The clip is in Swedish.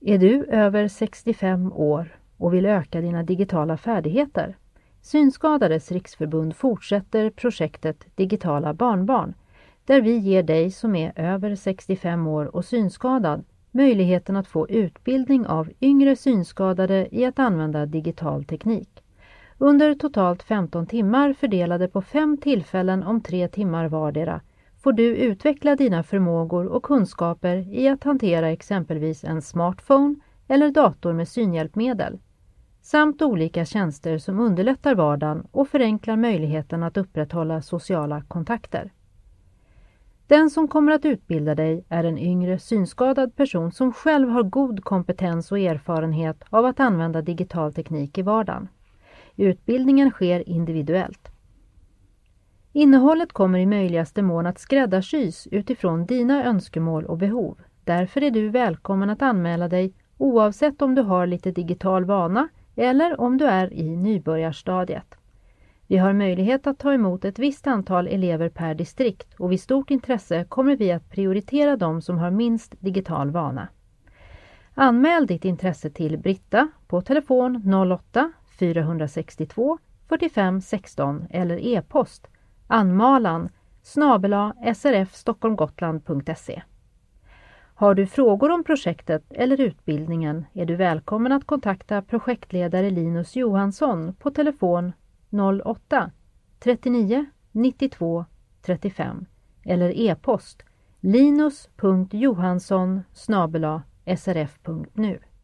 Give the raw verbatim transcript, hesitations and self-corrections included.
Är du över sextiofem år och vill öka dina digitala färdigheter? Synskadades riksförbund fortsätter projektet Digitala barnbarn, där vi ger dig som är över sextiofem år och synskadad möjligheten att få utbildning av yngre synskadade i att använda digital teknik. Under totalt femton timmar fördelade på fem tillfällen om tre timmar vardera får du utveckla dina förmågor och kunskaper i att hantera exempelvis en smartphone eller dator med synhjälpmedel, samt olika tjänster som underlättar vardagen och förenklar möjligheten att upprätthålla sociala kontakter. Den som kommer att utbilda dig är en yngre synskadad person som själv har god kompetens och erfarenhet av att använda digital teknik i vardagen. Utbildningen sker individuellt. Innehållet kommer i möjligaste mån att skräddarsys utifrån dina önskemål och behov. Därför är du välkommen att anmäla dig oavsett om du har lite digital vana eller om du är i nybörjarstadiet. Vi har möjlighet att ta emot ett visst antal elever per distrikt och vid stort intresse kommer vi att prioritera de som har minst digital vana. Anmäl ditt intresse till Britta på telefon noll åtta fyra sex två fyrtiofem sexton eller e-post anmalan snabel-a s r f stockholmgotland punkt se. Har du frågor om projektet eller utbildningen är du välkommen att kontakta projektledare Linus Johansson på telefon noll åtta trettionio nittiotvå trettiofem eller e-post linus punkt johansson snabel-a s r f punkt nu.